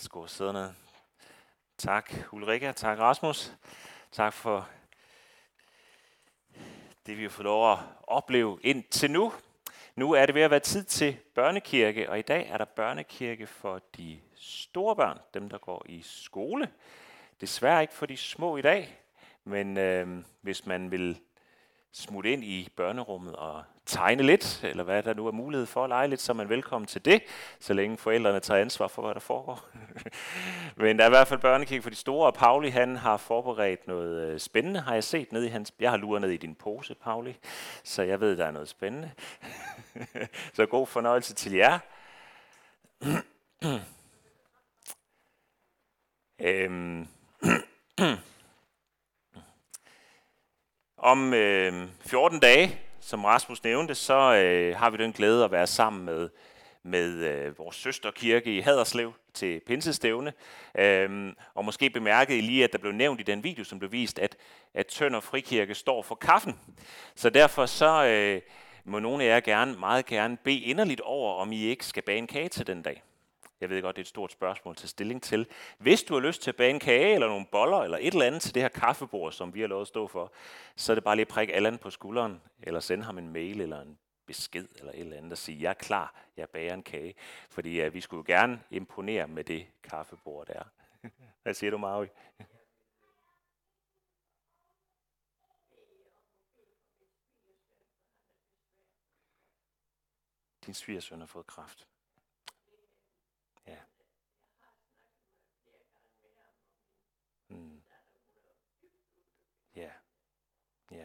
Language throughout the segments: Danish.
Værsgo, sidde ned. Tak Ulrika, tak Rasmus. Tak for det, vi har fået lov at opleve indtil nu. Nu er det ved at være tid til børnekirke, og i dag er der børnekirke for de store børn, dem der går i skole. Desværre ikke for de små i dag, men hvis man vil smutte ind i børnerummet og tegne lidt, eller hvad der nu er mulighed for at lege lidt, så er man velkommen til det, så længe forældrene tager ansvar for, hvad der foregår. Men der er i hvert fald børnekirke for de store, og Pauli han har forberedt noget spændende, har jeg set nede i hans. Jeg har luret ned i din pose, Pauli, så jeg ved, der er noget spændende. Så god fornøjelse til jer. Om 14 dage, som Rasmus nævnte, så har vi den glæde at være sammen med vores søsterkirke i Haderslev til pinsestævne. Og måske bemærkede I lige, at der blev nævnt i den video, som blev vist, at Tønder Frikirke står for kaffen. Så derfor så må nogle af jer meget gerne bede inderligt over, om I ikke skal bage en kage til den dag. Jeg ved godt, det er et stort spørgsmål at tage stilling til. Hvis du har lyst til at bage en kage, eller nogle boller, eller et eller andet til det her kaffebord, som vi har lovet at stå for, så er det bare lige at prikke Allan på skulderen, eller sende ham en mail, eller en besked, eller et eller andet, og sige, jeg er klar, jeg bager en kage. Fordi vi skulle jo gerne imponere med det kaffebord der. Hvad siger du, Maui? Din svigersøn har fået kræft. Ja. Ja. Ja.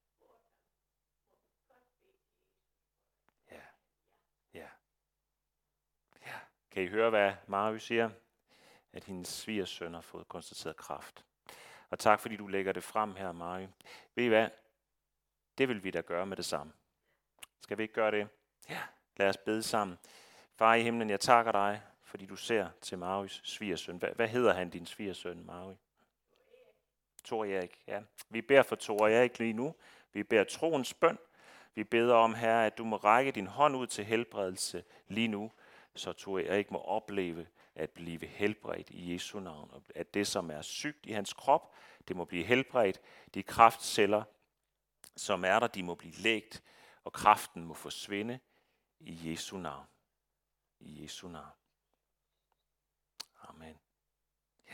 Ja. Ja. Ja. Kan I høre, hvad Mario siger? At hendes svigersøn har fået konstateret kræft. Og tak, fordi du lægger det frem her, Mario. Ved I hvad? Det vil vi da gøre med det samme. Skal vi ikke gøre det? Ja. Lad os bede sammen. Far i himlen, jeg takker dig, fordi du ser til Marius svigersøn. Hvad hedder han, din svigersøn, Mario? Tor Erik, ja. Vi beder for Tor Erik lige nu. Vi beder troens bøn. Vi beder om, Herre, at du må række din hånd ud til helbredelse lige nu, så Tor Erik må opleve at blive helbredt i Jesu navn. At det, som er sygt i hans krop, det må blive helbredt. De kræftceller, som er der, de må blive lægt, og kræften må forsvinde i Jesu navn. I Jesu navn. Amen. Ja.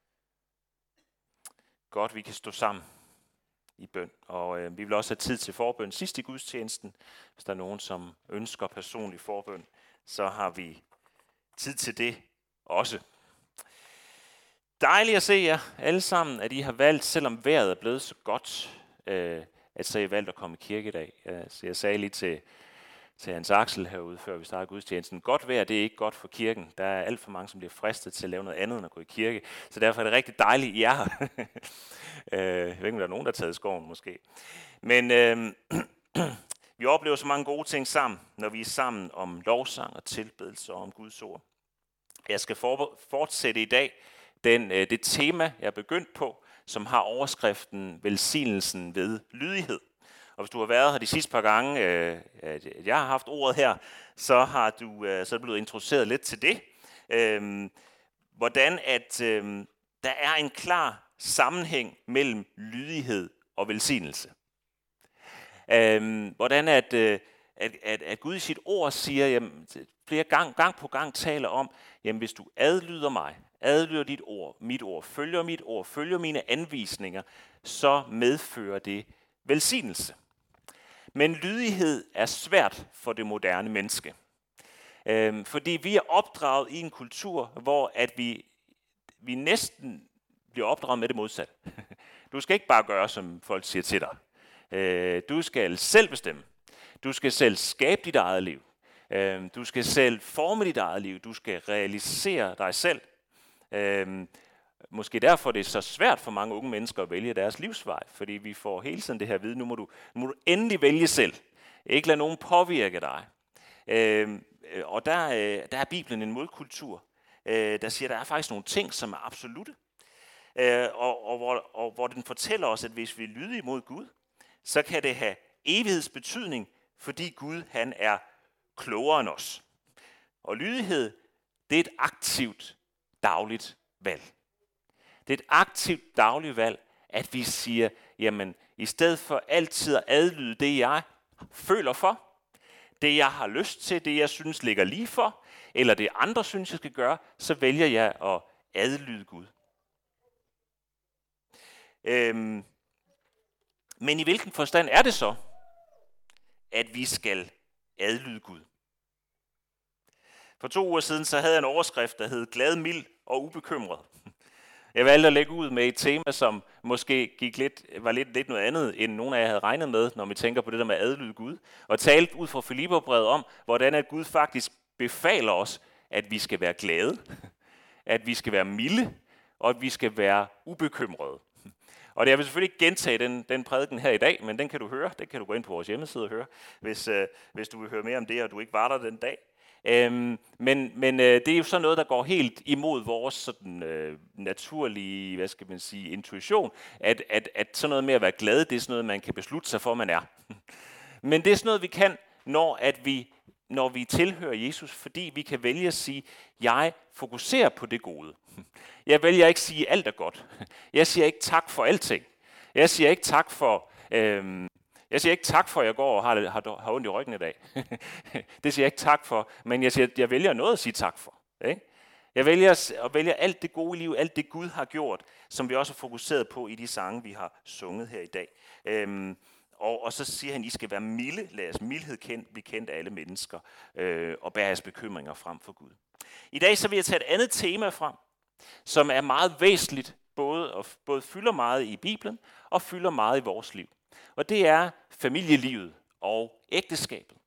Godt, vi kan stå sammen i bøn. Og vi vil også have tid til forbøn sidst i gudstjenesten. Hvis der er nogen, som ønsker personlig forbøn, så har vi tid til det også. Dejligt at se jer alle sammen, at I har valgt, selvom vejret er blevet så godt, at så I valgt at komme i kirke i dag. Så jeg sagde lige til Hans Axel herude, før vi startede gudstjenesten. Godt vejr, det er ikke godt for kirken. Der er alt for mange, som bliver fristet til at lave noget andet end at gå i kirke. Så derfor er det rigtig dejligt, I er her. Jeg ved ikke, om der er nogen, der har taget skoven måske. Men vi oplever så mange gode ting sammen, når vi er sammen om lovsang og tilbedelse og om Guds ord. Jeg skal fortsætte i dag det tema, jeg er begyndt på, som har overskriften velsignelsen ved lydighed. Og hvis du har været her de sidste par gange, at jeg har haft ordet her, så er du blevet introduceret lidt til det. Hvordan at der er en klar sammenhæng mellem lydighed og velsignelse. Hvordan at Gud i sit ord siger, jamen, flere gang på gang taler om, jamen hvis du adlyder mig, adlyder dit ord, mit ord, følger mine anvisninger, så medfører det velsignelse. Men lydighed er svært for det moderne menneske. Fordi vi er opdraget i en kultur, hvor at vi næsten bliver opdraget med det modsatte. Du skal ikke bare gøre, som folk siger til dig. Du skal selv bestemme. Du skal selv skabe dit eget liv. Du skal selv forme dit eget liv. Du skal realisere dig selv. Måske derfor det er så svært for mange unge mennesker at vælge deres livsvej, fordi vi får hele tiden det her at vide, nu må du endelig vælge selv. Ikke lade nogen påvirke dig. Og der er Bibelen en modkultur, der siger, at der er faktisk nogle ting, som er absolutte. Og hvor den fortæller os, at hvis vi er lydige mod Gud, så kan det have evighedsbetydning, fordi Gud han er klogere end os. Og lydighed, det er et aktivt dagligt valg. Det er et aktivt dagligt valg, at vi siger, jamen i stedet for altid at adlyde det, jeg føler for, det jeg har lyst til, det jeg synes ligger lige for, eller det andre synes, jeg skal gøre, så vælger jeg at adlyde Gud. Men i hvilken forstand er det så, at vi skal adlyde Gud? For 2 uger siden så havde jeg en overskrift, der hed glad, mild og ubekymret. Jeg valgte at lægge ud med et tema, som måske var lidt noget andet, end nogen af jer havde regnet med, når vi tænker på det der med at adlyde Gud. Og talte ud fra Filipperbrevet om, hvordan at Gud faktisk befaler os, at vi skal være glade, at vi skal være milde, og at vi skal være ubekymrede. Og jeg vil selvfølgelig ikke gentage den prædiken her i dag, men den kan du høre. Den kan du gå ind på vores hjemmeside og høre, hvis du vil høre mere om det, og du ikke var der den dag. Men det er jo sådan noget, der går helt imod vores sådan, naturlige, hvad skal man sige, intuition, at sådan noget med at være glad, det er sådan noget, man kan beslutte sig for, man er. Men det er sådan noget, vi kan, når vi tilhører Jesus, fordi vi kan vælge at sige, jeg fokuserer på det gode. Jeg vælger ikke at sige, alt er godt. Jeg siger ikke tak for alting. Jeg siger ikke tak for, at jeg går og har ondt i ryggen i dag. Det siger jeg ikke tak for, men jeg vælger noget at sige tak for. Ikke? Jeg vælger alt det gode i livet, alt det Gud har gjort, som vi også har fokuseret på i de sange, vi har sunget her i dag. Og så siger han, I skal være milde, lad jeres mildhed blive kendt af alle mennesker, og bære jeres bekymringer frem for Gud. I dag så vil jeg tage et andet tema frem, som er meget væsentligt, både fylder meget i Bibelen, og fylder meget i vores liv. Og det er familielivet og ægteskabet.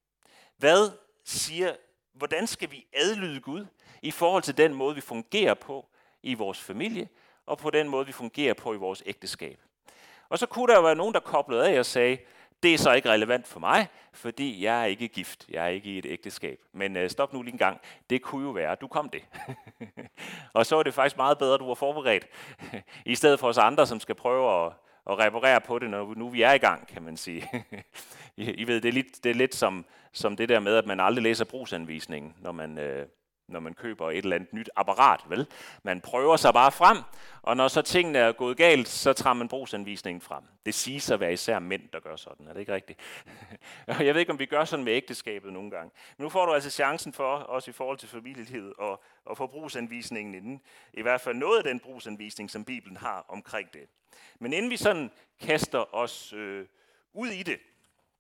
Hvordan skal vi adlyde Gud i forhold til den måde, vi fungerer på i vores familie, og på den måde, vi fungerer på i vores ægteskab? Og så kunne der jo være nogen, der koblede af og sagde, det er så ikke relevant for mig, fordi jeg er ikke gift, jeg er ikke i et ægteskab. Men stop nu lige en gang, det kunne jo være, du kom det. Og så er det faktisk meget bedre, at du var forberedt, i stedet for os andre, som skal prøve at reparere på det, når nu vi er i gang, kan man sige. I ved, det er lidt som det der med, at man aldrig læser brugsanvisningen, når man køber et eller andet nyt apparat, vel? Man prøver sig bare frem, og når så tingene er gået galt, så tager man brugsanvisningen frem. Det siges at være især mænd, der gør sådan. Er det ikke rigtigt? Jeg ved ikke, om vi gør sådan med ægteskabet nogle gange. Men nu får du altså chancen for, også i forhold til familielivet, at få brugsanvisningen inden. I hvert fald noget af den brugsanvisning, som Bibelen har omkring det. Men inden vi sådan kaster os ud i det,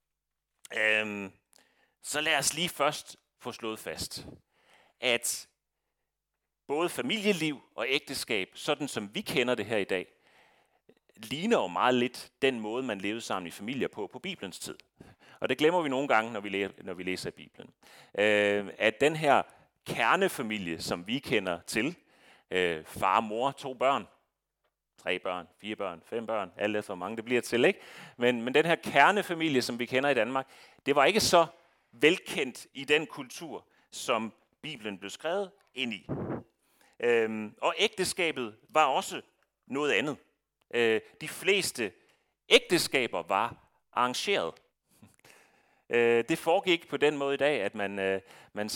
så lad os lige først få slået fast, at både familieliv og ægteskab, sådan som vi kender det her i dag, ligner jo meget lidt den måde, man levede sammen i familier på Bibelens tid. Og det glemmer vi nogle gange, når vi læser i Bibelen. At den her kernefamilie, som vi kender til, far, mor, 2 børn, 3 børn, 4 børn, 5 børn, alt efter hvor mange det bliver til, ikke? Men den her kernefamilie, som vi kender i Danmark, det var ikke så velkendt i den kultur, som Bibelen blev skrevet ind i. Og ægteskabet var også noget andet. De fleste ægteskaber var arrangeret. Det foregik på den måde i dag, at man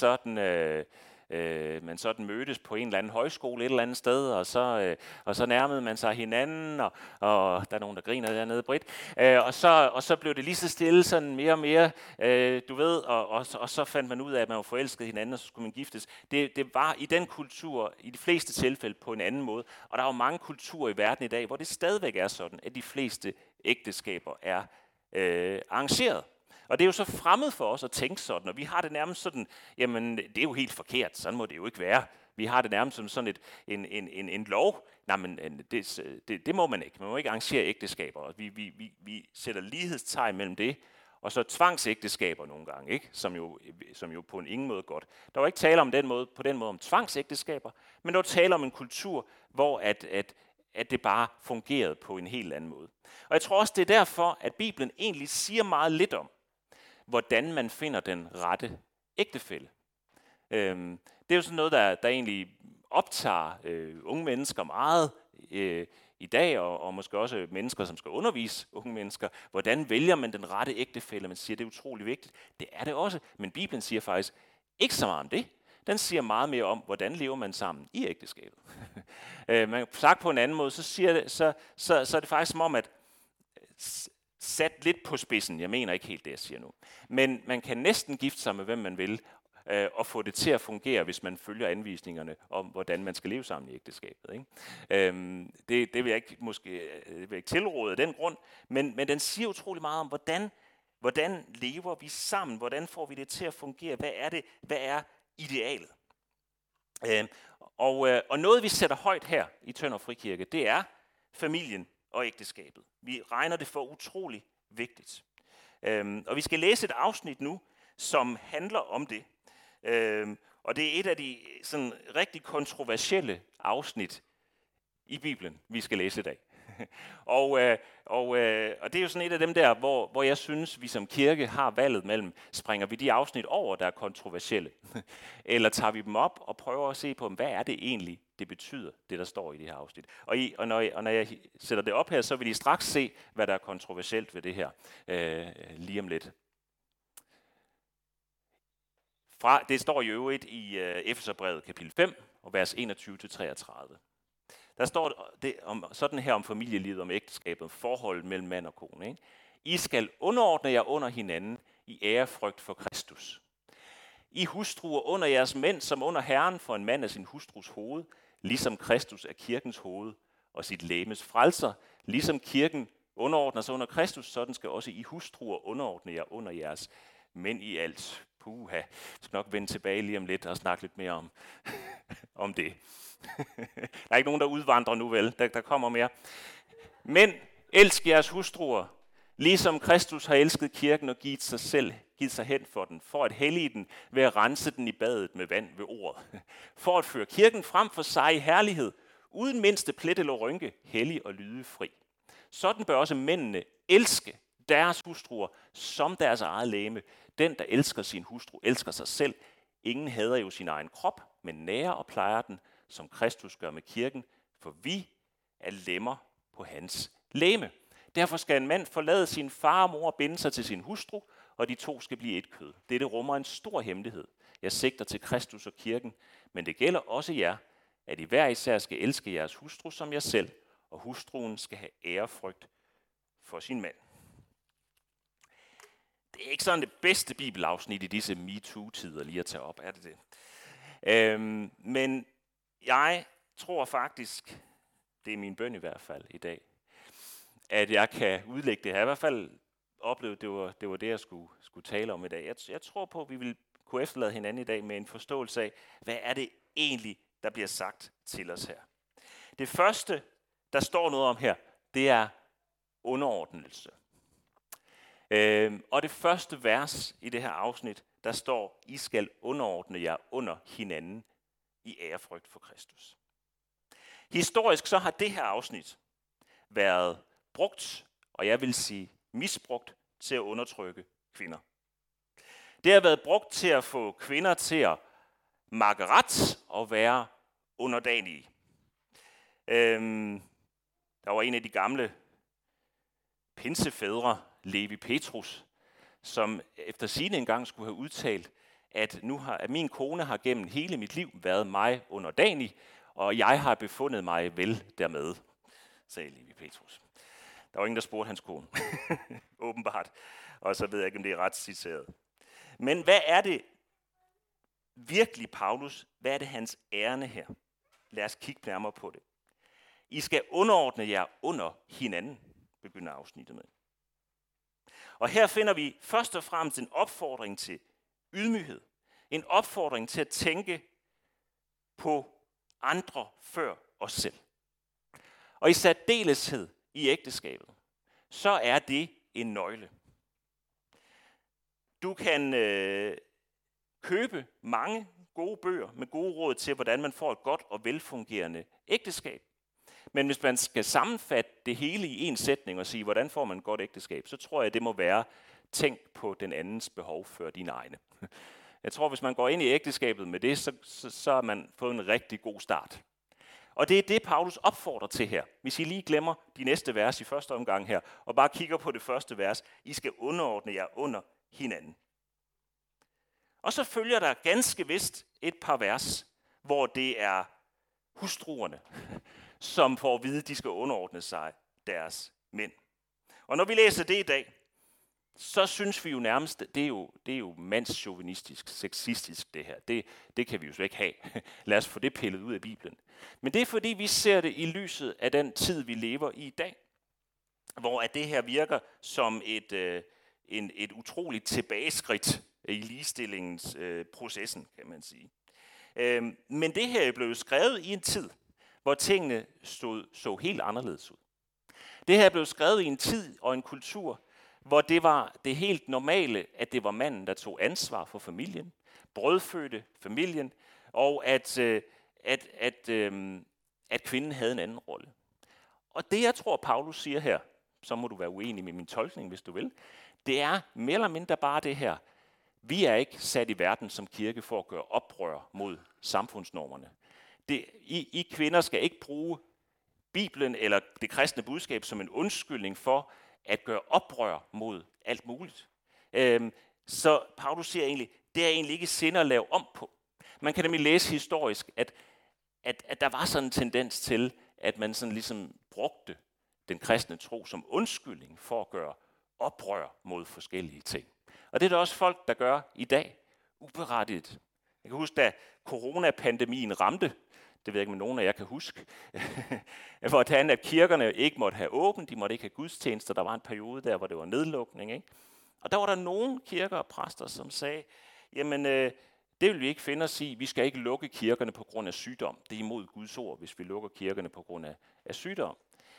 sådan mødtes på en eller anden højskole et eller andet sted, og så nærmede man sig hinanden, og der er nogen, der griner dernede, Britt. Og så blev det lige så stille, sådan mere og mere, du ved, og så fandt man ud af, at man var forelsket hinanden, og så skulle man giftes. Det var i den kultur, i de fleste tilfælde, på en anden måde. Og der er jo mange kulturer i verden i dag, hvor det stadigvæk er sådan, at de fleste ægteskaber er arrangeret. Og det er jo så fremmed for os at tænke sådan, og vi har det nærmest sådan, jamen det er jo helt forkert, sådan må det jo ikke være. Vi har det nærmest som sådan en lov. Nej, men det må man ikke. Man må ikke arrangere ægteskaber. Og vi sætter lighedstegn mellem det, og så tvangsægteskaber nogle gange, ikke? Som jo på ingen måde godt. Der var ikke tale om på den måde om tvangsægteskaber, men der var tale om en kultur, hvor at det bare fungerede på en helt anden måde. Og jeg tror også, det er derfor, at Bibelen egentlig siger meget lidt om, hvordan man finder den rette ægtefælle. Det er jo sådan noget, der egentlig optager unge mennesker meget i dag, og måske også mennesker, som skal undervise unge mennesker. Hvordan vælger man den rette ægtefælle? Man siger, det er utrolig vigtigt. Det er det også, men Bibelen siger faktisk ikke så meget om det. den siger meget mere om, hvordan lever man sammen i ægteskabet. Man sagt på en anden måde, så er det faktisk som om, at sat lidt på spidsen, jeg mener ikke helt det, jeg siger nu, men man kan næsten gifte sig med, hvem man vil, og få det til at fungere, hvis man følger anvisningerne om, hvordan man skal leve sammen i ægteskabet. Ikke? Det vil jeg ikke tilråde af den grund, men den siger utrolig meget om, hvordan lever vi sammen, hvordan får vi det til at fungere, hvad er idealet. Og noget vi sætter højt her i Tønder Frikirke, det er familien og ægteskabet. Vi regner det for utrolig vigtigt. Og vi skal læse et afsnit nu, som handler om det. Og det er et af de sådan rigtig kontroversielle afsnit i Bibelen, vi skal læse i dag. og det er jo sådan et af dem der, hvor jeg synes, vi som kirke har valget mellem, springer vi de afsnit over, der er kontroversielle, eller tager vi dem op og prøver at se på, hvad er det egentlig, det betyder, det der står i det her afsnit. Og når jeg sætter det op her, så vil I straks se, hvad der er kontroversielt ved det her lige om lidt. Det står i øvrigt i Efeserbrevet kapitel 5, og vers 21-33. Der står det sådan her om familielivet, om ægteskabet, om forholdet mellem mand og kone. Ikke? I skal underordne jer under hinanden i ærefrygt for Kristus. I hustruer under jeres mænd, som under Herren, for en mand er sin hustrus hoved, ligesom Kristus er kirkens hoved og sit legemes frelser. Ligesom kirken underordner sig under Kristus, sådan skal også I hustruer underordne jer under jeres mænd i alt. Puha, jeg skal nok vende tilbage lige om lidt og snakke lidt mere om det. Der er ikke nogen, der udvandrer nu vel, der kommer mere. Men elsk jeres hustruer, ligesom Kristus har elsket kirken og givet sig hen for den, for at hellige den ved at rense den i badet med vand ved ordet. For at føre kirken frem for sig i herlighed, uden mindste plet eller rynke, hellig og lydefri. Sådan bør også mændene elske deres hustruer som deres eget legeme. Den, der elsker sin hustru, elsker sig selv. Ingen hader jo sin egen krop, men nærer og plejer den, som Kristus gør med kirken, for vi er lemmer på hans legeme. Derfor skal en mand forlade sin far og mor og binde sig til sin hustru, og de to skal blive et kød. Dette rummer en stor hemmelighed. Jeg sigter til Kristus og kirken, men det gælder også jer, at I hver især skal elske jeres hustru som jer selv, og hustruen skal have ærefrygt for sin mand. Det er ikke sådan det bedste bibelafsnit i disse MeToo-tider lige at tage op, er det det? Men jeg tror faktisk, det er min bøn i hvert fald i dag, at jeg kan udlægge det her. Jeg har i hvert fald oplevet, det var det, jeg skulle tale om i dag. Jeg tror på, at vi vil kunne efterlade hinanden i dag med en forståelse af, hvad er det egentlig, der bliver sagt til os her. Det første, der står noget om her, det er underordnelse. Og det første vers i det her afsnit, der står, I skal underordne jer under hinanden i ærefrygt for Kristus. Historisk så har det her afsnit været brugt, og jeg vil sige misbrugt, til at undertrykke kvinder. Det har været brugt til at få kvinder til at makke ret og være underdanige. Der var en af de gamle pinsefædre, Levi Petrus, som efter sigende engang skulle have udtalt, at min kone har gennem hele mit liv været mig underdanig, og jeg har befundet mig vel dermed, sagde Levi Petrus. Der var ingen, der spurgte hans kone. Åbenbart. Og så ved jeg ikke, om det er ret citeret. Men hvad er det virkelig, Paulus? Hvad er det hans ærne her? Lad os kigge nærmere på det. I skal underordne jer under hinanden, begynder afsnittet med. Og her finder vi først og fremmest en opfordring til ydmyghed. En opfordring til at tænke på andre før os selv. Og i særdeleshed i ægteskabet, så er det en nøgle. Du kan købe mange gode bøger med gode råd til, hvordan man får et godt og velfungerende ægteskab. Men hvis man skal sammenfatte det hele i en sætning og sige, hvordan får man et godt ægteskab, så tror jeg, det må være, tænk på den andens behov før dine egne. Jeg tror, hvis man går ind i ægteskabet med det, så har man fået en rigtig god start. Og det er det, Paulus opfordrer til her. Hvis I lige glemmer de næste vers i første omgang her, og bare kigger på det første vers, I skal underordne jer under hinanden. Og så følger der ganske vist et par vers, hvor det er hustruerne, som får at vide, at de skal underordne sig deres mænd. Og når vi læser det i dag, så synes vi jo nærmest, det er jo mandschauvinistisk, sexistisk det her. Det kan vi jo slet ikke have. Lad os få det pillet ud af Bibelen. Men det er fordi, vi ser det i lyset af den tid, vi lever i dag, hvor at det her virker som et utroligt tilbageskridt i ligestillingens processen, kan man sige. Men det her er blevet skrevet i en tid, hvor tingene så helt anderledes ud. Det her blev skrevet i en tid og en kultur, hvor det var det helt normale, at det var manden, der tog ansvar for familien, brødfødte familien, og at kvinden havde en anden rolle. Og det, jeg tror, Paulus siger her, så må du være uenig med min tolkning, hvis du vil, det er mere eller mindre bare det her. Vi er ikke sat i verden som kirke for at gøre oprør mod samfundsnormerne. I kvinder skal ikke bruge Bibelen eller det kristne budskab som en undskyldning for at gøre oprør mod alt muligt. Så Paulus siger egentlig, det er egentlig ikke sind at lave om på. Man kan nemlig læse historisk, at der var sådan en tendens til, at man sådan ligesom brugte den kristne tro som undskyldning for at gøre oprør mod forskellige ting. Og det er der også folk, der gør i dag, uberettiget. Jeg kan huske, da coronapandemien ramte, det ved jeg ikke, om nogen af jer kan huske, hvordan at kirkerne ikke måtte have åbent, de måtte ikke have gudstjenester, der var en periode der, hvor det var nedlukning. Ikke? Og der var der nogle kirker og præster, som sagde, jamen det vil vi ikke finde os i, vi skal ikke lukke kirkerne på grund af sygdom. Det er imod Guds ord, hvis vi lukker kirkerne på grund af sygdom.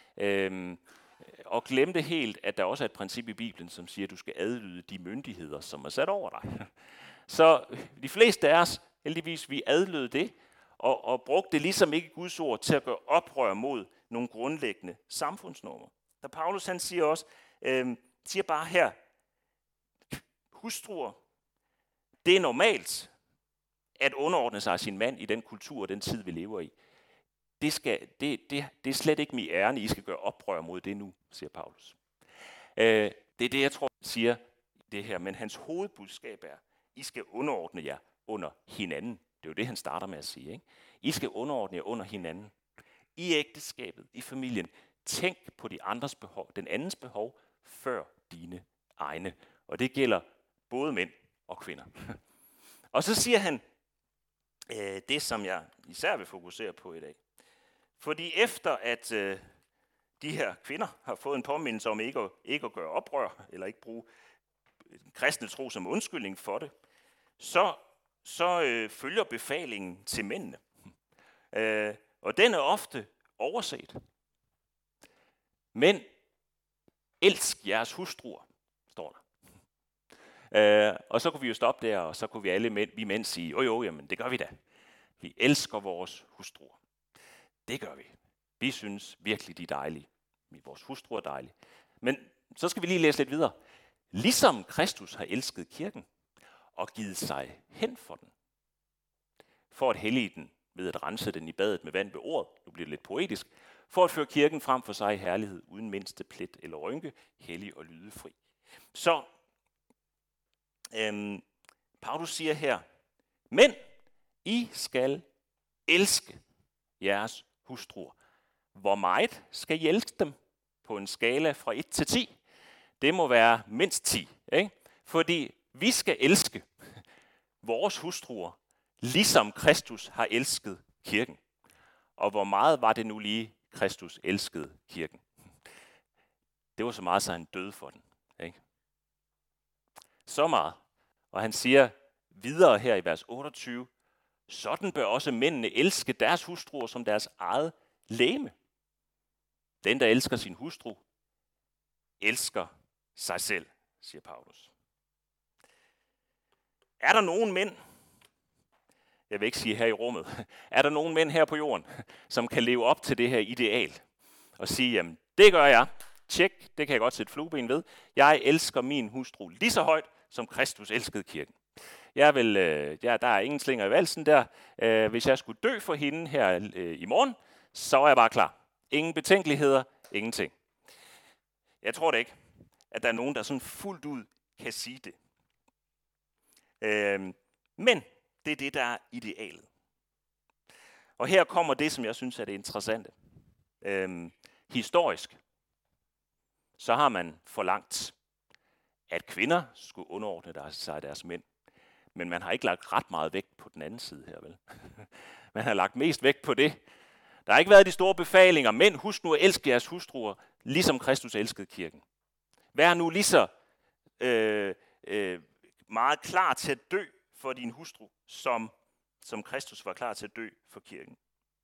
Og glemte helt, at der også er et princip i Bibelen, som siger, at du skal adlyde de myndigheder, som er sat over dig. Så de fleste af os, heldigvis, vi adlød det, og brugte ligesom ikke Guds ord til at gøre oprør mod nogle grundlæggende samfundsnormer. Da Paulus han siger også, siger bare her, hustruer, det er normalt at underordne sig sin mand i den kultur og den tid, vi lever i. Det er slet ikke mit ærne, I skal gøre oprør mod det nu, siger Paulus. Det er det, jeg tror, han siger det her, men hans hovedbudskab er, I skal underordne jer under hinanden. Det er jo det, han starter med at sige. Ikke? I skal underordne jer under hinanden. I ægteskabet, i familien. Tænk på den andens behov før dine egne. Og det gælder både mænd og kvinder. Og så siger han det, som jeg især vil fokusere på i dag. Fordi efter at de her kvinder har fået en påmindelse om ikke at gøre oprør, eller ikke bruge kristne tro som undskyldning for det, så følger befalingen til mændene. Og den er ofte overset. Men elsk jeres hustruer, står der. Og så kunne vi jo stoppe der, og så kunne vi mænd sige, jo, jamen det gør vi da. Vi elsker vores hustruer. Det gør vi. Vi synes virkelig, de er dejlige. Vores hustruer er dejlige. Men så skal vi lige læse lidt videre. Ligesom Kristus har elsket kirken og givet sig hen for den, for at hellige den ved at rense den i badet med vand ved ordet, nu bliver det lidt poetisk, for at føre kirken frem for sig i herlighed, uden mindste plet eller rynke, hellig og lydefri. Så Paulus siger her, men I skal elske jeres hustruer. Hvor meget skal I elske dem? På en skala fra 1 til 10. Det må være mindst 10. Ikke? Fordi vi skal elske vores hustruer, ligesom Kristus har elsket kirken. Og hvor meget var det nu lige, Kristus elskede kirken? Det var så meget, så han døde for den. Ikke? Så meget. Og han siger videre her i vers 28, sådan bør også mændene elske deres hustruer som deres eget legeme. Den, der elsker sin hustru, elsker sig selv, siger Paulus. Er der nogen mænd, jeg vil ikke sige her i rummet, er der nogen mænd her på jorden, som kan leve op til det her ideal og sige, jamen det gør jeg, tjek, det kan jeg godt sætte flueben ved, jeg elsker min hustru lige så højt, som Kristus elskede kirken. Der er ingen slinger i valsen der. Hvis jeg skulle dø for hende her i morgen, så er jeg bare klar. Ingen betænkeligheder, ingenting. Jeg tror da ikke, at der er nogen, der sådan fuldt ud kan sige det. Men det er det, der er idealet. Og her kommer det, som jeg synes er det interessante. Historisk, så har man forlangt, at kvinder skulle underordne sig deres mænd. Men man har ikke lagt ret meget vægt på den anden side her, vel? Man har lagt mest vægt på det. Der har ikke været de store befalinger. Mænd, husk nu at elske jeres hustruer, ligesom Kristus elskede kirken. Vær nu lige så meget klar til at dø for din hustru, som Kristus var klar til at dø for kirken.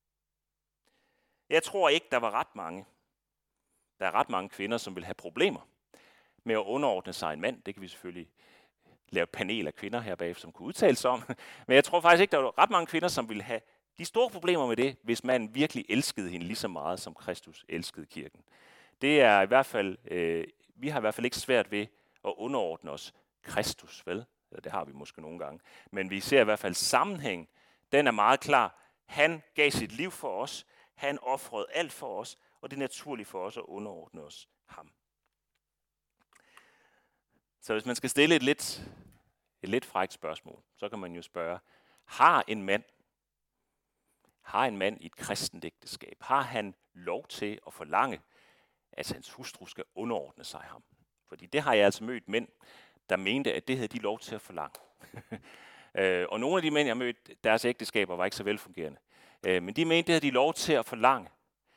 Jeg tror ikke, der er ret mange kvinder, som vil have problemer med at underordne sig en mand. Det kan vi selvfølgelig lave et panel af kvinder her bagefter, som kunne udtale sig om. Men jeg tror faktisk ikke, der er ret mange kvinder, som vil have de store problemer med det, hvis man virkelig elskede hende lige så meget, som Kristus elskede kirken. Det er i hvert fald, vi har i hvert fald ikke svært ved at underordne os Kristus, vel? Det har vi måske nogle gange. Men vi ser i hvert fald sammenhæng. Den er meget klar. Han gav sit liv for os. Han ofrede alt for os, og det er naturligt for os at underordne os ham. Så hvis man skal stille et lidt frækt spørgsmål, så kan man jo spørge, har en mand i et kristent ægteskab, har han lov til at forlange, at hans hustru skal underordne sig ham? Fordi det har jeg altså mødt mænd, der mente, at det havde de lov til at forlange. Og nogle af de mænd, jeg mødte, deres ægteskaber var ikke så velfungerende. Men de mente, det havde de lov til at forlange.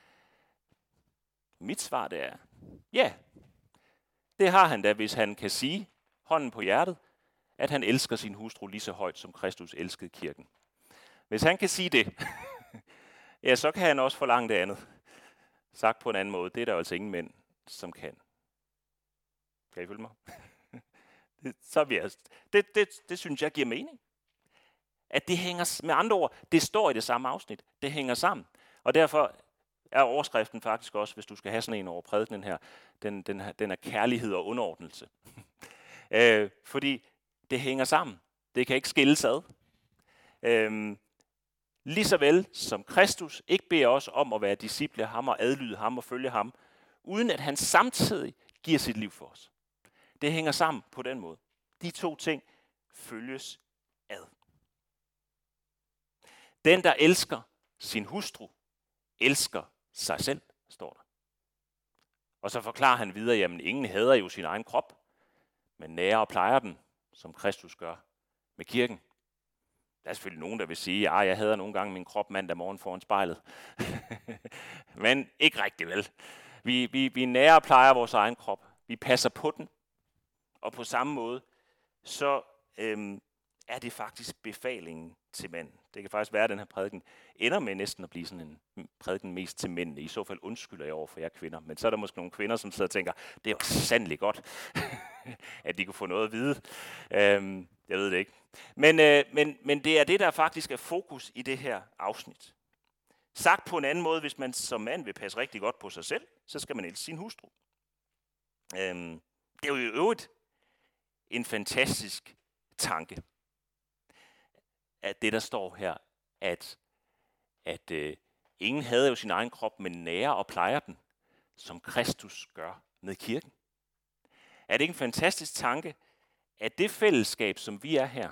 Mit svar det er, ja, det har han da, hvis han kan sige, hånden på hjertet, at han elsker sin hustru lige så højt, som Kristus elskede kirken. Hvis han kan sige det, ja, så kan han også forlange det andet. Sagt på en anden måde, det er der altså ingen mænd, som kan. Kan I følge mig? Det synes jeg giver mening. At det hænger, med andre ord, det står i det samme afsnit. Det hænger sammen. Og derfor er overskriften faktisk også, hvis du skal have sådan en over prædikenen her, den er kærlighed og underordnelse. Fordi det hænger sammen. Det kan ikke skilles ad. Lige så vel som Kristus ikke beder os om at være disciple af ham og adlyde ham og følge ham, uden at han samtidig giver sit liv for os. Det hænger sammen på den måde. De to ting følges ad. Den, der elsker sin hustru, elsker sig selv, står der. Og så forklarer han videre, jamen ingen hader jo sin egen krop, men nærer og plejer den, som Kristus gør med kirken. Der er selvfølgelig nogen, der vil sige, at jeg hader nogle gange min krop mandag morgen foran spejlet. Men ikke rigtig vel. Vi nærer og plejer vores egen krop. Vi passer på den. Og på samme måde, så er det faktisk befalingen til manden. Det kan faktisk være, at den her prædiken ender med næsten at blive sådan en prædiken mest til mændene. I så fald undskylder jeg over for jer kvinder. Men så er der måske nogle kvinder, som sidder og tænker, det var sandelig godt, at de kunne få noget at vide. Jeg ved det ikke. Men det er det, der faktisk er fokus i det her afsnit. Sagt på en anden måde, hvis man som mand vil passe rigtig godt på sig selv, så skal man elske sin hustru. Det er jo i øvrigt en fantastisk tanke, at det der står her, at ingen hader jo sin egen krop, men nærer og plejer den, som Kristus gør med kirken. Er det ikke en fantastisk tanke, at det fællesskab, som vi er her,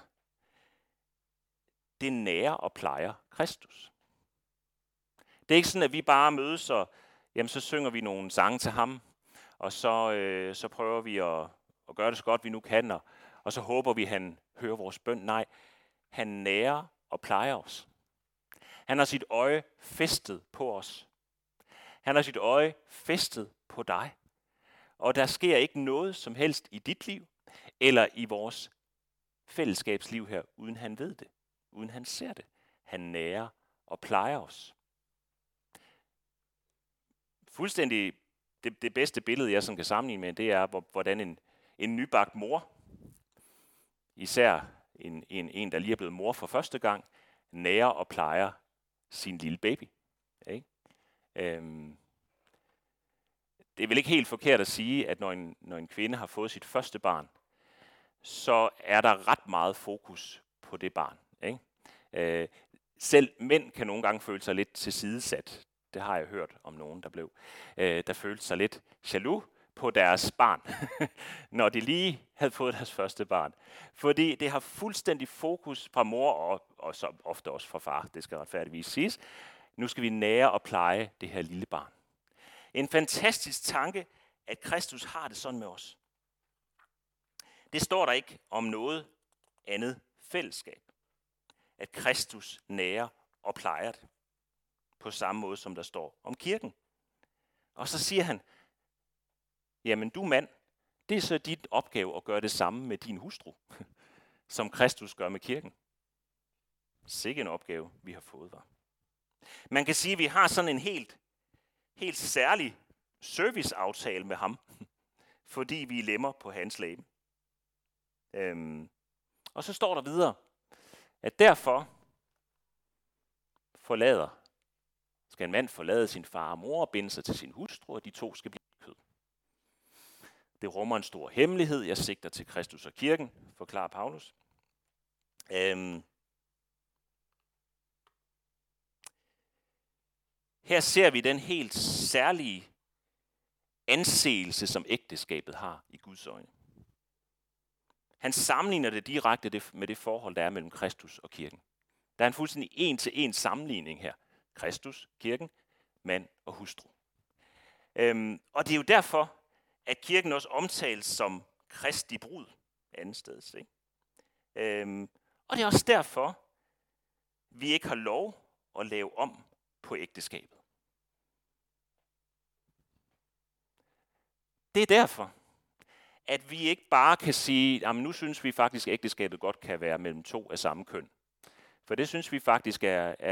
det nærer og plejer Kristus? Det er ikke sådan, at vi bare mødes, og jamen, så synger vi nogle sange til ham, og så prøver vi at gøre det så godt, vi nu kan, og så håber vi, han hører vores bøn. Nej, han nærer og plejer os. Han har sit øje festet på os. Han har sit øje festet på dig. Og der sker ikke noget som helst i dit liv, eller i vores fællesskabsliv her, uden han ved det, uden han ser det. Han nærer og plejer os. Fuldstændig det bedste billede, jeg sådan kan sammenligne med, det er, hvordan en nybagt mor, især en, der lige er blevet mor for første gang, nærer og plejer sin lille baby. Ikke? Det er vel ikke helt forkert at sige, at når en kvinde har fået sit første barn, så er der ret meget fokus på det barn. Ikke? Selv mænd kan nogle gange føle sig lidt tilsidesat. Det har jeg hørt om nogen, der følte sig lidt jaloux på deres barn, når de lige havde fået deres første barn. Fordi det har fuldstændig fokus fra mor og så ofte også fra far, det skal retfærdigvis siges. Nu skal vi nære og pleje det her lille barn. En fantastisk tanke, at Kristus har det sådan med os. Det står der ikke om noget andet fællesskab. At Kristus nærer og plejer det. På samme måde som der står om kirken. Og så siger han, jamen du mand, det er så dit opgave at gøre det samme med din hustru, som Kristus gør med kirken. Sikke en opgave, vi har fået, var. Man kan sige, at vi har sådan en helt særlig serviceaftale med ham, fordi vi er lemmer på hans læbe. Og så står der videre, at derfor skal en mand forlade sin far og mor og binde sig til sin hustru, og de to skal blive kød. Det rummer en stor hemmelighed. Jeg sigter til Kristus og kirken, forklarer Paulus. Her ser vi den helt særlige anseelse, som ægteskabet har i Guds øjne. Han sammenligner det direkte med det forhold, der er mellem Kristus og kirken. Der er en fuldstændig en-til-en sammenligning her. Kristus, kirken, mand og hustru. Og det er jo derfor, at kirken også omtales som Kristi brud andet sted. Og det er også derfor, vi ikke har lov at lave om på ægteskabet. Det er derfor, at vi ikke bare kan sige, at nu synes vi faktisk, at ægteskabet godt kan være mellem to af samme køn. For det synes vi faktisk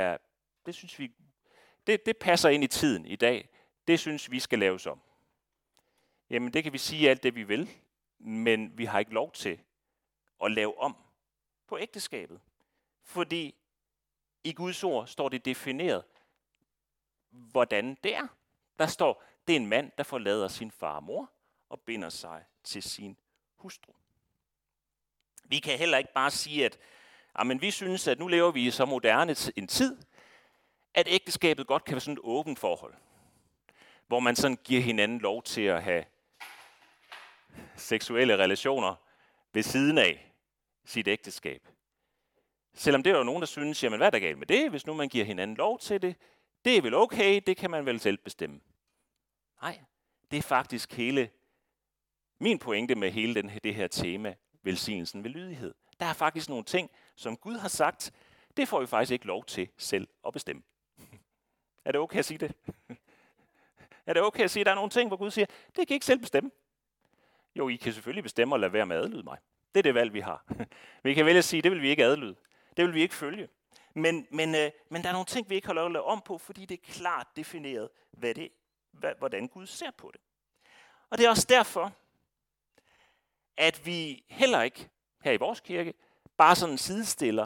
det passer ind i tiden i dag. Det synes vi skal laves om. Jamen det kan vi sige alt det vi vil, men vi har ikke lov til at lave om på ægteskabet. Fordi i Guds ord står det defineret, hvordan det er. Der står, det er en mand, der forlader sin far og mor og binder sig til sin hustru. Vi kan heller ikke bare sige, at vi synes, at nu lever vi i så moderne en tid, at ægteskabet godt kan være sådan et åbent forhold, hvor man sådan giver hinanden lov til at have seksuelle relationer ved siden af sit ægteskab. Selvom det er jo nogen, der synes, jamen hvad er der galt med det, hvis nu man giver hinanden lov til det? Det er vel okay, det kan man vel selv bestemme. Nej, det er faktisk min pointe med hele det her tema, velsignelsen ved lydighed. Der er faktisk nogle ting, som Gud har sagt, det får vi faktisk ikke lov til selv at bestemme. Er det okay at sige det? Er det okay at sige, at der er nogle ting, hvor Gud siger, det kan I ikke selv bestemme? Jo, I kan selvfølgelig bestemme at lade være med at adlyde mig. Det er det valg, vi har. Vi kan vælge at sige, det vil vi ikke adlyde. Det vil vi ikke følge. Men der er nogle ting, vi ikke har lov at lave om på, fordi det er klart defineret, hvordan Gud ser på det. Og det er også derfor, at vi heller ikke her i vores kirke bare sådan sidestiller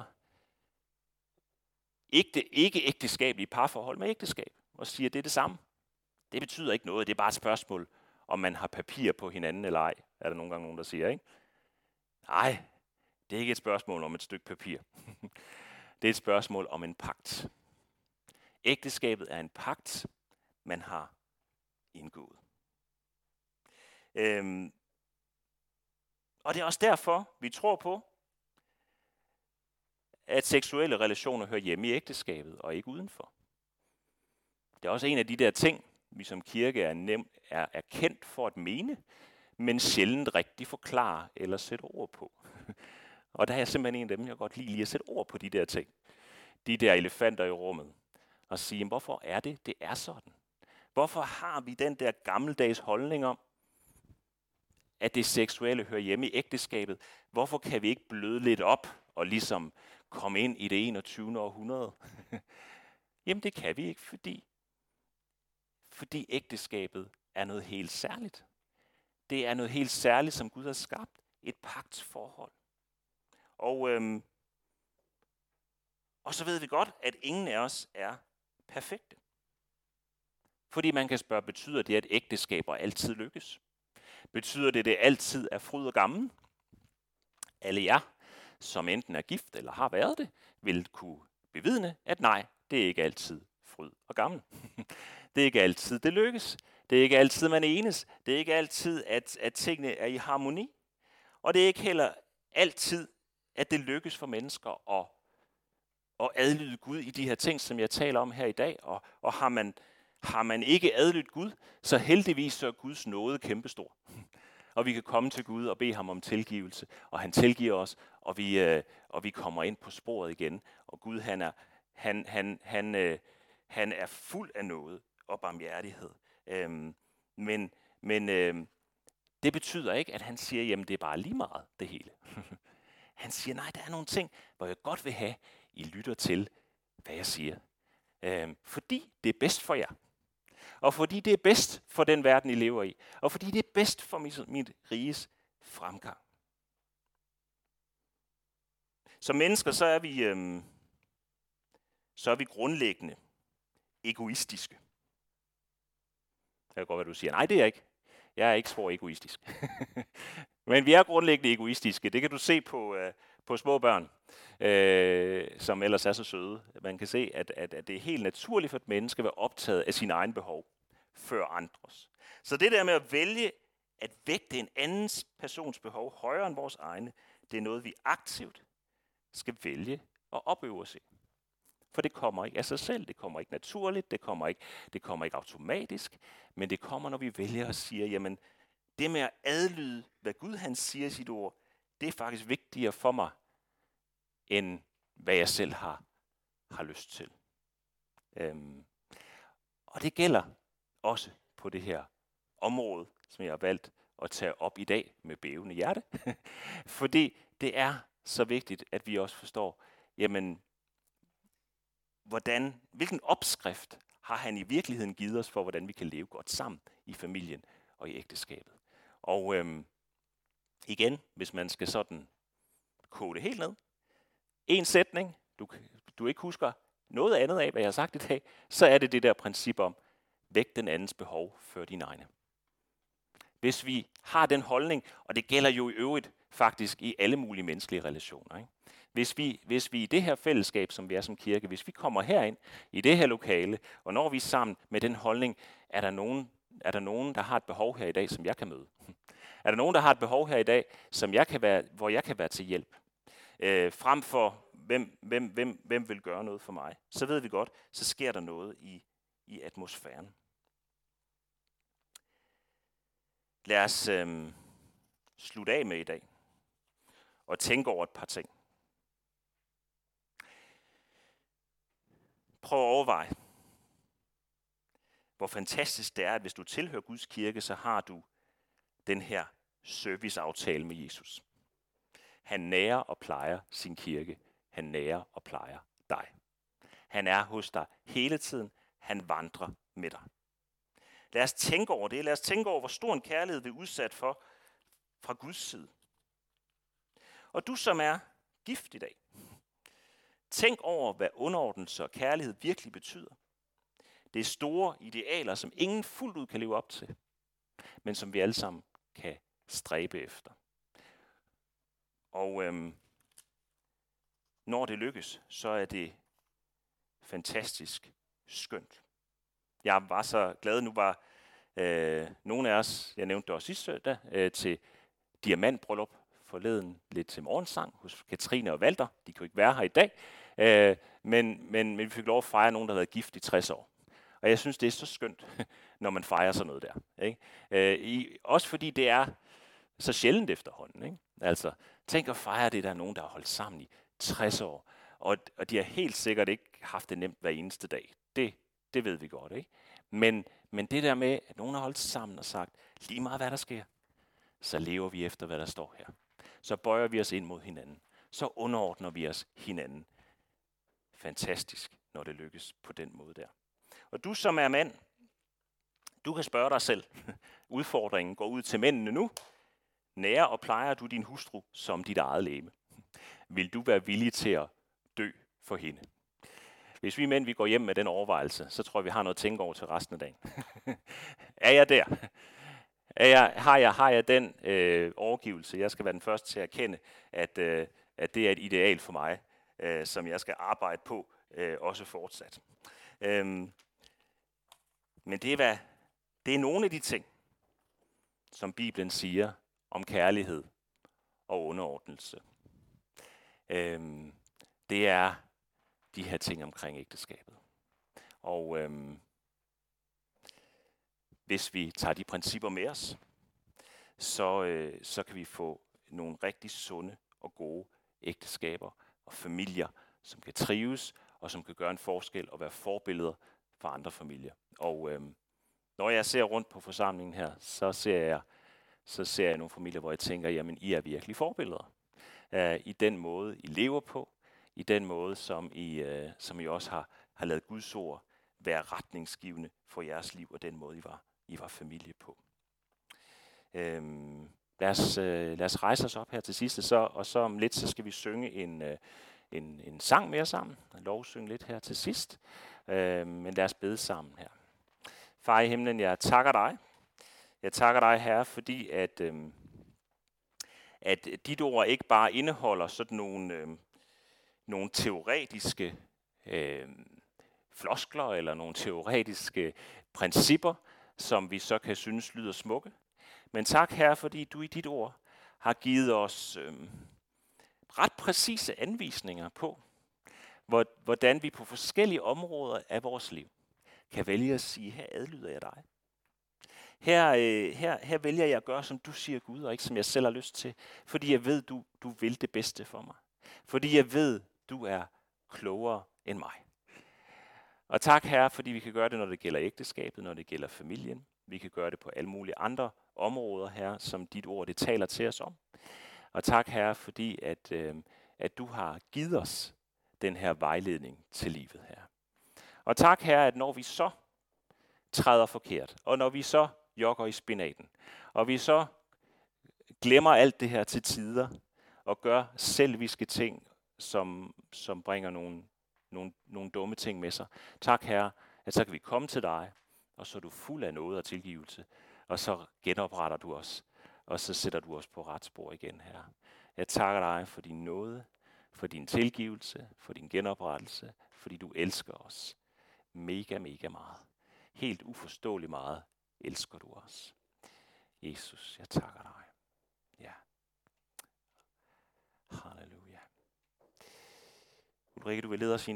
ikke ægteskabelige parforhold med ægteskab og siger, at det er det samme. Det betyder ikke noget. Det er bare et spørgsmål, om man har papir på hinanden eller ej. Er der nogle gange nogen, der siger, ikke? Nej, det er ikke et spørgsmål om et stykke papir. Det er et spørgsmål om en pagt. Ægteskabet er en pagt, man har indgået. Og det er også derfor, vi tror på, at seksuelle relationer hører hjemme i ægteskabet og ikke udenfor. Det er også en af de der ting, vi som kirke er kendt for at mene, men sjældent rigtig forklare eller sætte ord på. Og der er jeg simpelthen en af dem, jeg godt lige at sætte ord på de der ting. De der elefanter i rummet. Og sige, hvorfor er det er sådan? Hvorfor har vi den der gammeldags holdning om, at det seksuelle hører hjemme i ægteskabet? Hvorfor kan vi ikke bløde lidt op og ligesom komme ind i det 21. århundrede? Jamen det kan vi ikke, fordi ægteskabet er noget helt særligt. Det er noget helt særligt, som Gud har skabt. Et pagtsforhold. Og så ved vi godt, at ingen af os er perfekte. Fordi man kan spørge, betyder det, at ægteskaber altid lykkes? Betyder det, at det altid er fryd og gammen? Alle jer, som enten er gift eller har været det, vil kunne bevidne, at nej, det er ikke altid fryd og gammen. Det er ikke altid, det lykkes. Det Det er ikke altid, man enes. Det er ikke altid, at tingene er i harmoni. Og det er ikke heller altid, at det lykkes for mennesker at adlyde Gud i de her ting, som jeg taler om her i dag. Og har man ikke adlydt Gud, så heldigvis så er Guds nåde kæmpestor. Og vi kan komme til Gud og bede ham om tilgivelse, og han tilgiver os, og vi kommer ind på sporet igen. Og Gud, han er fuld af nåde og barmhjertighed. Men det betyder ikke, at han siger, jamen det er bare lige meget det hele. Han siger, nej, der er nogle ting, hvor jeg godt vil have, I lytter til, hvad jeg siger. Fordi det er bedst for jer. Og fordi det er bedst for den verden, I lever i. Og fordi det er bedst for mit riges fremgang. Som mennesker, så er vi grundlæggende egoistiske. Det kan godt være, du siger, nej, det er jeg ikke. Jeg er ikke spor egoistisk. Men vi er grundlæggende egoistiske. Det kan du se på små børn, som ellers er så søde. Man kan se, at det er helt naturligt for et menneske at være optaget af sine egne behov før andres. Så det der med at vælge at vægte en andens persons behov højere end vores egne, det er noget, vi aktivt skal vælge at opøve os i. For det kommer ikke af sig selv, det kommer ikke naturligt, det kommer ikke automatisk, men det kommer, når vi vælger at sige, jamen det med at adlyde, hvad Gud han siger i sit ord, det er faktisk vigtigere for mig, end hvad jeg selv har lyst til. Og det gælder også på det her område, som jeg har valgt at tage op i dag med bævende hjerte. Fordi det er så vigtigt, at vi også forstår, jamen, hvilken opskrift har han i virkeligheden givet os for, hvordan vi kan leve godt sammen i familien og i ægteskabet. Og igen, hvis man skal sådan koge det helt ned. En sætning, du ikke husker noget andet af, hvad jeg har sagt i dag, så er det det der princip om, vægt den andens behov før dine egne. Hvis vi har den holdning, og det gælder jo i øvrigt faktisk i alle mulige menneskelige relationer, ikke? Hvis vi i det her fællesskab, som vi er som kirke, hvis vi kommer herind i det her lokale, og når vi er sammen med den holdning, er der nogen, der har et behov her i dag, som jeg kan møde? Er der nogen, der har et behov her i dag, hvor jeg kan være til hjælp? Frem for, hvem vil gøre noget for mig? Så ved vi godt, så sker der noget i atmosfæren. Lad os slutte af med i dag og tænke over et par ting. Prøv at overveje, hvor fantastisk det er, at hvis du tilhører Guds kirke, så har du den her serviceaftale med Jesus. Han nærer og plejer sin kirke. Han nærer og plejer dig. Han er hos dig hele tiden. Han vandrer med dig. Lad os tænke over det. Lad os tænke over, hvor stor en kærlighed vi er udsat for fra Guds side. Og du, som er gift i dag, tænk over, hvad underordnelse og kærlighed virkelig betyder. Det er store idealer, som ingen fuldt ud kan leve op til, men som vi alle sammen kan stræbe efter. Og når det lykkes, så er det fantastisk skønt. Jeg var så glad, nu var nogle af os, jeg nævnte det også sidste søndag, til diamantbryllup forleden, lidt til morgensang hos Katrine og Walter. De kunne ikke være her i dag, men vi fik lov at fejre nogen, der havde været gift i 60 år. Og jeg synes, det er så skønt, når man fejrer sådan noget der. Ikke? Også fordi det er så sjældent efterhånden. Ikke? Altså, tænk at fejre det, der er nogen, der har holdt sammen i 60 år. Og de har helt sikkert ikke haft det nemt hver eneste dag. Det ved vi godt, ikke? Men det der med, at nogen har holdt sammen og sagt, lige meget hvad der sker, så lever vi efter, hvad der står her. Så bøjer vi os ind mod hinanden. Så underordner vi os hinanden. Fantastisk, når det lykkes på den måde der. Og du som er mand, du kan spørge dig selv. Udfordringen går ud til mændene nu. Nærer og plejer du din hustru som dit eget legeme? Vil du være villig til at dø for hende? Hvis vi mænd vi går hjem med den overvejelse, så tror jeg, vi har noget at tænke over til resten af dagen. Er jeg der? Har jeg den overgivelse? Jeg skal være den første til at erkende, at det er et ideal for mig, som jeg skal arbejde på, også fortsat. Men det er, Det er nogle af de ting, som Bibelen siger om kærlighed og underordnelse. Det er de her ting omkring ægteskabet. Og hvis vi tager de principper med os, så kan vi få nogle rigtig sunde og gode ægteskaber og familier, som kan trives og som kan gøre en forskel og være forbilleder for andre familier. Og når jeg ser rundt på forsamlingen her, så ser jeg nogle familier, hvor jeg tænker, jamen I er virkelig forbilleder. I den måde, I lever på, i den måde, som I også har ladet Guds ord være retningsgivende for jeres liv, og den måde, I var familie på. Lad os rejse os op her til sidst, og så om lidt, så skal vi synge en sang mere sammen. Lovsynge lidt her til sidst. Men lad os bede sammen her. Far i himlen, jeg takker dig. Jeg takker dig, Herre, fordi at dit ord ikke bare indeholder sådan nogle teoretiske floskler eller nogle teoretiske principper, som vi så kan synes lyder smukke. Men tak, Herre, fordi du i dit ord har givet os ret præcise anvisninger på, hvordan vi på forskellige områder af vores liv kan vælge at sige, her adlyder jeg dig. Her vælger jeg at gøre, som du siger, Gud, og ikke som jeg selv har lyst til. Fordi jeg ved, du vil det bedste for mig. Fordi jeg ved, du er klogere end mig. Og tak, Herre, fordi vi kan gøre det, når det gælder ægteskabet, når det gælder familien. Vi kan gøre det på alle mulige andre områder, Herre, som dit ord det taler til os om. Og tak, Herre, fordi at du har givet os den her vejledning til livet, Herre. Og tak, Herre, at når vi så træder forkert, og når vi så jogger i spinaten, og vi så glemmer alt det her til tider, og gør selviske ting, som bringer nogle dumme ting med sig. Tak, Herre, at så kan vi komme til dig, og så er du fuld af nåde og tilgivelse, og så genopretter du os, og så sætter du os på ret spor igen, Herre. Jeg takker dig for din nåde, for din tilgivelse, for din genoprettelse, fordi du elsker os mega, mega meget. Helt uforståeligt meget elsker du os. Jesus, jeg takker dig. Ja. Halleluja. Ulrike, du vil lede os i